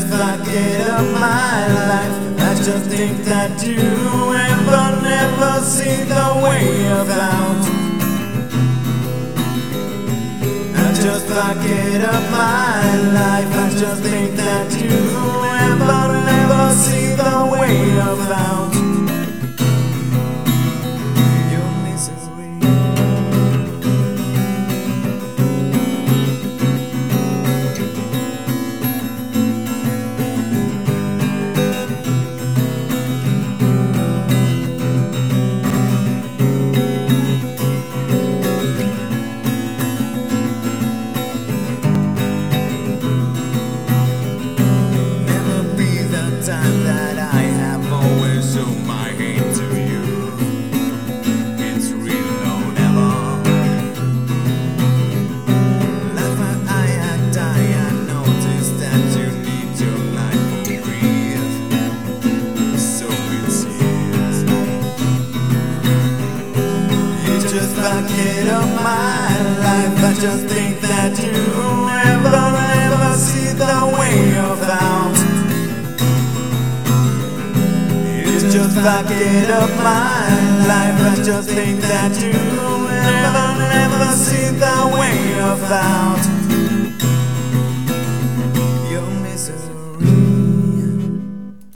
just forget of my life. I just think that you ever never see the way about. I just forget of my life. I just think that you ever never see the way about your misery. Time that I have always shown my hate to you. It's real, no, never. Last night I had died, I noticed that you need your life to breathe. So it seems you just forget of my life. I just think that you ever see the way about. Just forget of my life. I just think that you never see the way about.